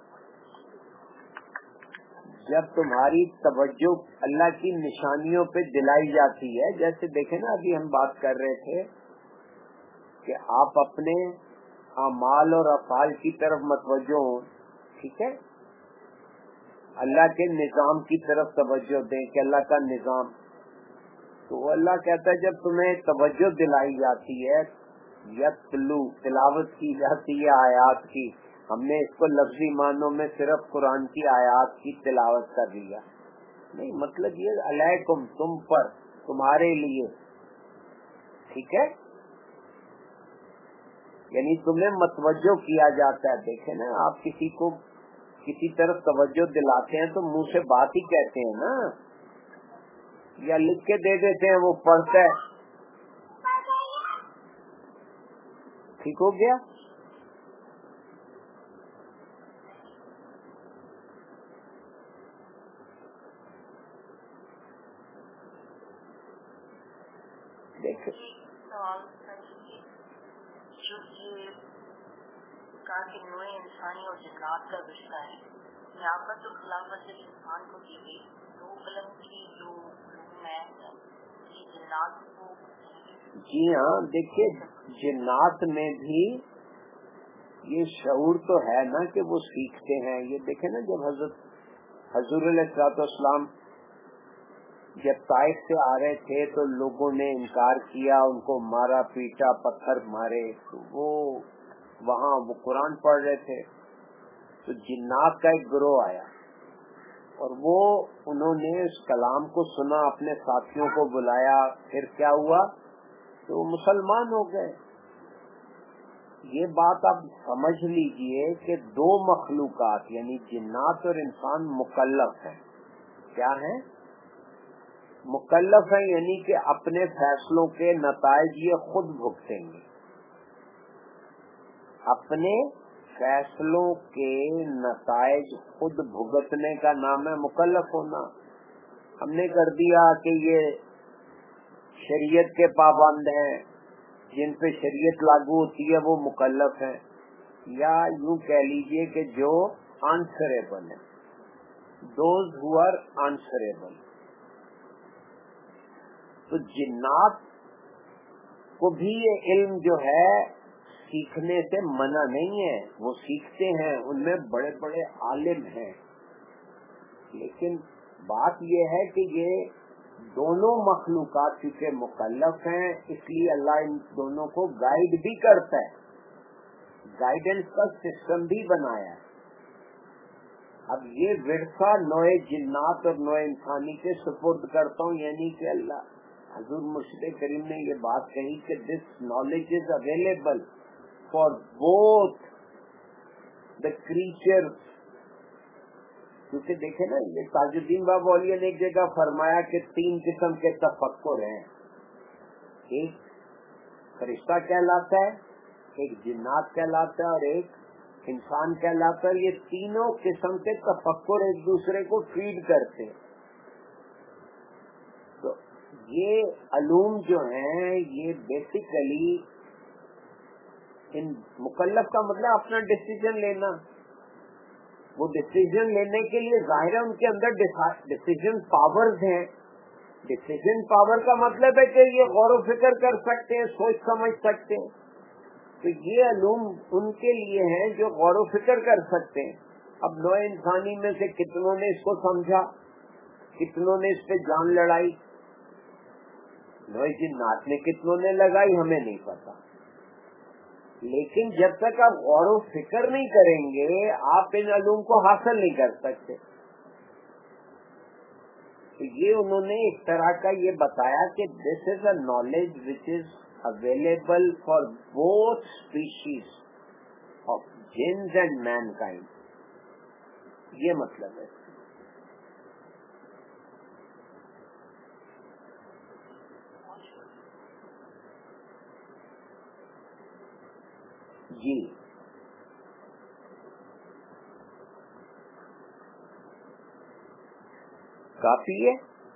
جب تمہاری توجہ اللہ کی نشانیوں پہ دلائی جاتی ہے، جیسے دیکھیں نا ابھی ہم بات کر رہے تھے کہ آپ اپنے اعمال اور افعال کی طرف متوجہ ہوں. ٹھیک ہے، اللہ کے نظام کی طرف توجہ دیں کہ اللہ کا نظام. تو اللہ کہتا ہے جب تمہیں توجہ دلائی جاتی ہے یتلو تلاوت کی جاتی ہے آیات کی. ہم نے اس کو لفظی معنوں میں صرف قرآن کی آیات کی تلاوت کر لیا نہیں, مطلب یہ علیکم تم پر تمہارے لیے, ٹھیک ہے, یعنی تمہیں متوجہ کیا جاتا ہے. دیکھیں نا آپ کسی کو کسی طرف توجہ دلاتے ہیں تو منہ سے بات ہی کہتے ہیں نا, یا لکھ کے دے دیتے ہیں وہ پڑھتا ہے, ٹھیک ہو گیا. دیکھ جو یہ کہا کہ نوع انسانی اور جنات کا رشتہ ہے, یہاں پر تو خلافت انسان کو دی گئی, دو قلم کی جو ہے یہ جنات کو. جی ہاں, دیکھیے جنات میں بھی یہ شعور تو ہے نا کہ وہ سیکھتے ہیں. یہ دیکھیں نا جب حضور علیہ السلام جب طائف سے آ رہے تھے تو لوگوں نے انکار کیا, ان کو مارا پیٹا, پتھر مارے, تو وہ وہاں وہ قرآن پڑھ رہے تھے تو جنات کا ایک گروہ آیا اور وہ انہوں نے اس کلام کو سنا, اپنے ساتھیوں کو بلایا, پھر کیا ہوا تو مسلمان ہو گئے. یہ بات آپ سمجھ لیجئے کہ دو مخلوقات یعنی جنات اور انسان مکلف ہیں. کیا ہیں؟ مکلف ہیں, یعنی کہ اپنے فیصلوں کے نتائج یہ خود بھگتیں گے. اپنے فیصلوں کے نتائج خود بھگتنے کا نام ہے مکلف ہونا. ہم نے کر دیا کہ یہ شریعت کے پابند ہیں, جن پہ شریعت لاگو ہوتی ہے وہ مکلف ہیں, یا یوں کہہ لیجئے کہ جو آنسریبل ہیں, دوز ہو آر آنسریبل. تو جنات کو بھی یہ علم جو ہے سیکھنے سے منع نہیں ہے, وہ سیکھتے ہیں, ان میں بڑے بڑے عالم ہیں, لیکن بات یہ ہے کہ یہ دونوں مخلوقات چونکہ مکلف ہیں اس لیے اللہ ان دونوں کو گائیڈ بھی کرتا ہے, گائیڈنس کا سسٹم بھی بنایا ہے. اب یہ ورثہ نوع جنات اور نوع انسانی کے سپرد کرتا ہوں, یعنی کہ اللہ حضور مرشد کریم نے یہ بات کہی کہ this knowledge is available for both the creature. کیونکہ دیکھیں نا یہ تاج الدین بابا اولیاء نے ایک جگہ فرمایا کہ 3 قسم کے تفکر ہیں, ایک فرشتہ کہلاتا ہے, ایک جنات کہلاتا ہے اور ایک انسان کہلاتا ہے. یہ تینوں قسم کے تفکر ایک دوسرے کو فیڈ کرتے ہیں. تو یہ علوم جو ہیں یہ بیسیکلی ان مکلف کا مطلب اپنا ڈیسیژن لینا. وہ ڈیسیژن لینے کے لیے ظاہر ہے ان کے اندر ڈیسیژن پاورز ہیں. ڈیسیژن پاور کا مطلب ہے کہ یہ غور و فکر کر سکتے ہیں, سوچ سمجھ سکتے ہیں. تو یہ علوم ان کے لیے ہیں جو غور و فکر کر سکتے ہیں. اب نوع انسانی میں سے کتنوں نے اس کو سمجھا, کتنوں نے اس پہ جان لڑائی, نوع جنات نے کتنوں نے لگائی ہمیں نہیں پتا. لیکن جب تک آپ غور و فکر نہیں کریں گے آپ ان علوم کو حاصل نہیں کر سکتے. تو یہ انہوں نے ایک طرح کا یہ بتایا کہ this is a knowledge which is available for both species of jinns and mankind. یہ مطلب ہے. جی کافی ہے.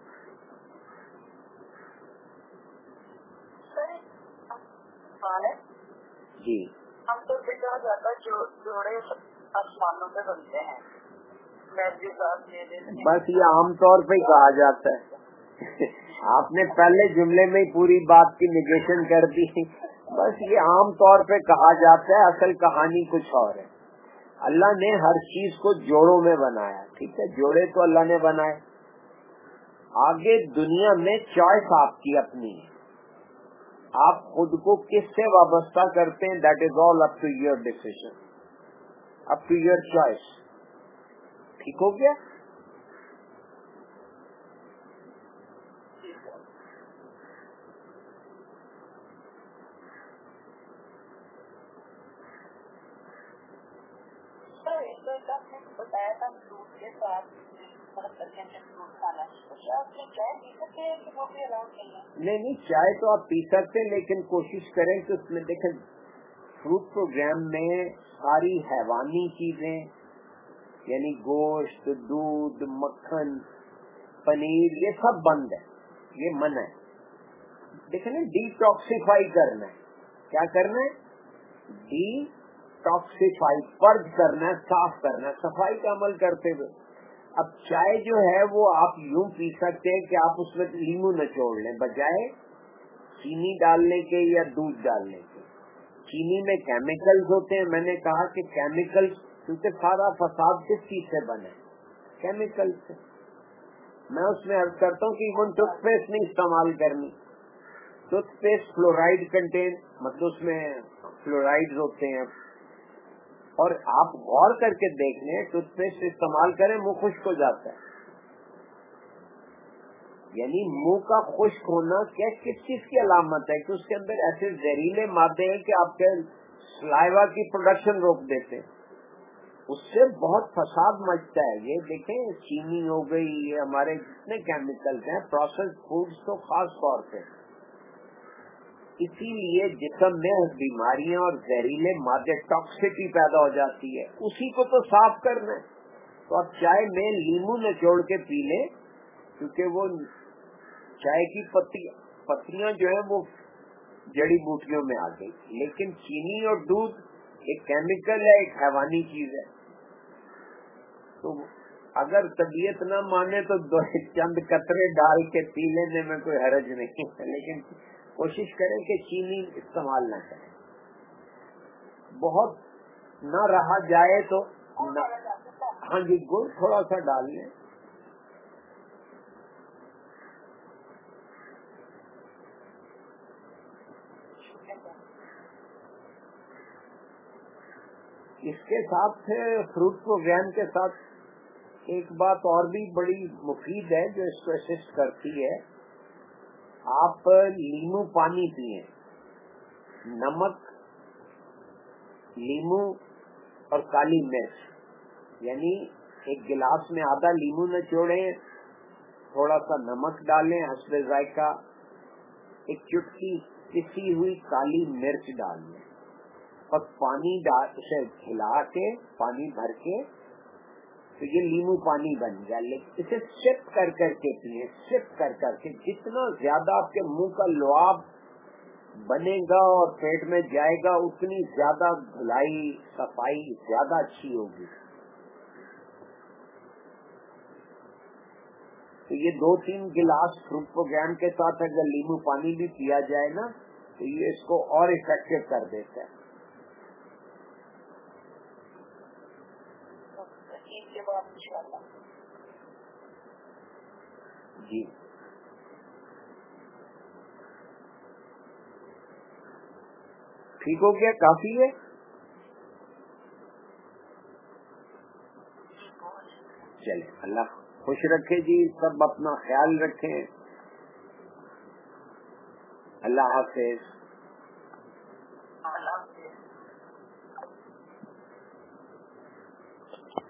جی ہم تو کہا جاتا ہے جو جوڑے آسمانوں پہ بنتے ہیں, بس یہ عام طور پہ کہا جاتا ہے. آپ نے پہلے جملے میں ہی پوری بات کی نیگیشن کر دی. بس یہ عام طور پہ کہا جاتا ہے, اصل کہانی کچھ اور ہے. اللہ نے ہر چیز کو جوڑوں میں بنایا، ٹھیک ہے، جوڑے تو اللہ نے بنائے. آگے دنیا میں چوائس آپ کی اپنی ہے، آپ خود کو کس سے وابستہ کرتے ہیں، that is all up to your decision, up to your choice. ٹھیک ہو گیا؟ بتایا تھا فروٹ کے ساتھ فروٹ کھانا، نہیں چائے تو آپ پی سکتے ہیں، لیکن کوشش کریں کہ اس میں دیکھیں فروٹ پروگرام میں ساری حیوانی چیزیں یعنی گوشت، دودھ، مکھن، پنیر، یہ سب بند ہے، یہ منع ہے. دیکھیں نا، ڈی ٹاکسیفائی کرنا ہے. کیا کرنا ہے؟ ڈی ٹاکسیفائی، پرج کرنا ہے، صاف کرنا ہے، صفائی کا عمل کرتے ہوئے. اب چائے جو ہے وہ آپ یوں پی سکتے ہیں کہ آپ اس میں لیمو نچوڑ لیں بجائے چینی ڈالنے کے یا دودھ ڈالنے کے. چینی میں کیمیکلز ہوتے ہیں، میں نے کہا کہ کیمیکل، کیونکہ سارا فساد کس چیز سے بنے؟ کیمیکل سے. میں اس میں عرض کرتا ہوں کہ ایون ٹوتھ پیسٹ نہیں استعمال کرنی. ٹوتھ پیسٹ فلورائڈ کنٹین، مطلب اس میں فلورائڈ ہوتے ہیں. اور آپ غور کر کے دیکھ لیں، ٹوتھ پیسٹ استعمال کریں منہ خشک ہو جاتا ہے. یعنی منہ کا خشک ہونا کیا کس چیز کی علامت ہے؟ کہ اس کے اندر ایسے زہریلے مادے ہیں کہ آپ کے سلائیوا کی پروڈکشن روک دیتے ہیں. اس سے بہت فساد مچتا ہے. یہ دیکھیں، چینی ہو گئی، یہ ہمارے جتنے کیمیکلز ہیں، پروسیسڈ فوڈز تو خاص طور پہ. اسی لیے جسم میں بیماریاں اور زہریلے مادے، ٹاکسٹی پیدا ہو جاتی ہے. اسی کو تو صاف کرنا ہے. تو آپ چائے میں لیمو نچوڑ کے پی لیں، کیونکہ وہ چائے کی پتیاں جو ہیں وہ جڑی بوٹیوں میں آ گئی. لیکن چینی اور دودھ ایک کیمیکل ہے، ایک حیوانی چیز ہے. تو اگر طبیعت نہ مانے تو چند قطرے ڈال کے پی لینے میں کوئی حرج نہیں ہے، لیکن کوشش کریں کہ چینی استعمال نہ کریں. بہت نہ رہا جائے تو ہاں جی، گڑ تھوڑا سا ڈال لیں. اس کے ساتھ فروٹ پروگرام کے ساتھ ایک بات اور بھی بڑی مفید ہے جو اس کو اسسٹ کرتی ہے. آپ لیمو پانی پئیں، نمک، لیمو اور کالی مرچ، یعنی ایک گلاس میں آدھا لیمو نچوڑیں، تھوڑا سا نمک ڈالیں حسب ذائقہ، ایک چٹکی پسی ہوئی کالی مرچ ڈال لیں، اور پانی اسے کھلا کے پانی بھر کے، تو یہ لیمو پانی بن گیا. لیکن اسے سپ کر کر کے پیئیں، سپ کر کر کے. جتنا زیادہ آپ کے منہ کا لعاب بنے گا اور پیٹ میں جائے گا، اتنی زیادہ دھلائی صفائی زیادہ اچھی ہوگی. تو یہ 2-3 گلاس فروٹ پروگرام کے ساتھ اگر لیمو پانی بھی پیا جائے نا، تو یہ اس کو اور افیکٹو کر دیتا ہے. جی ٹھیک ہو گیا، کافی ہے. چلے، اللہ خوش رکھے جی، سب اپنا خیال رکھیں. اللہ حافظ.